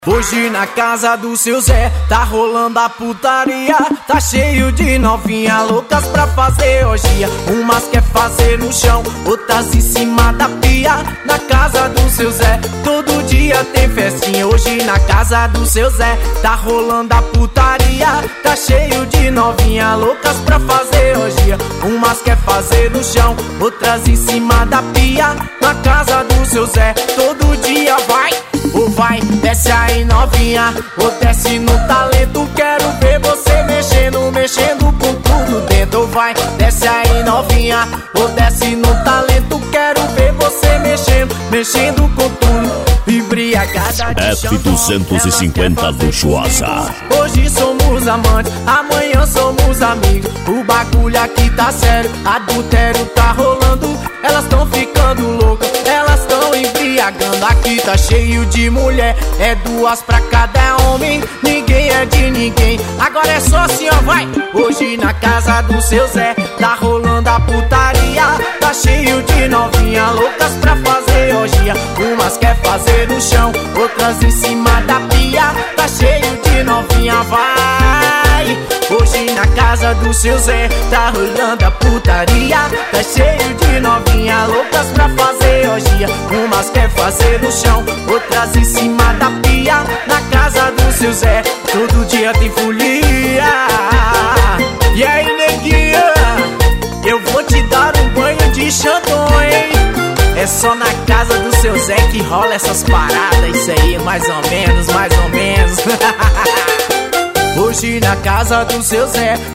Hoje na casa do seu Zé tá rolando a putaria. Tá cheio de novinha loucas pra fazer orgia. Umas quer fazer no chão, outras em cima da pia. Na casa do seu Zé todo dia tem festinha. Hoje na casa do seu Zé tá rolando a putaria. Tá cheio de novinha loucas pra fazer orgia. Umas quer fazer no chão, outras em cima da pia. Na casa do seu Zé todo dia vai. Ou vai, desce aí novinha, ou desce no talento. Quero ver você mexendo com tudo dentro. Ou vai, desce aí novinha, ou desce no talento. Quero ver você mexendo com tudo. Embriagada de F250 luxuosa. Hoje somos amantes, amanhã somos amigos. O bagulho aqui tá sério, adultério tá rolando. Elas tão ficando loucas, elas tão embriagando. Aqui tá cheio de mulher, é duas pra cada homem. Ninguém é de ninguém, agora é só assim ó, vai. Hoje na casa do seu Zé tá rolando a putaria. Tá cheio de novinha loucas pra fazer orgia. Umas quer fazer no chão, outras em cima da pia. Tá cheio de novinha, vai. Hoje na casa do seu Zé tá rolando a putaria. Tá cheio de novinha loucas pra fazer orgia. Umas quer fazer no chão, outras em cima da pia. Na casa do seu Zé todo dia tem folia. E aí neguinha, eu vou te dar um banho de shampoo, hein? É só na casa do seu Zé que rola essas paradas. Isso aí, mais ou menos. Hoje na casa do seu Zé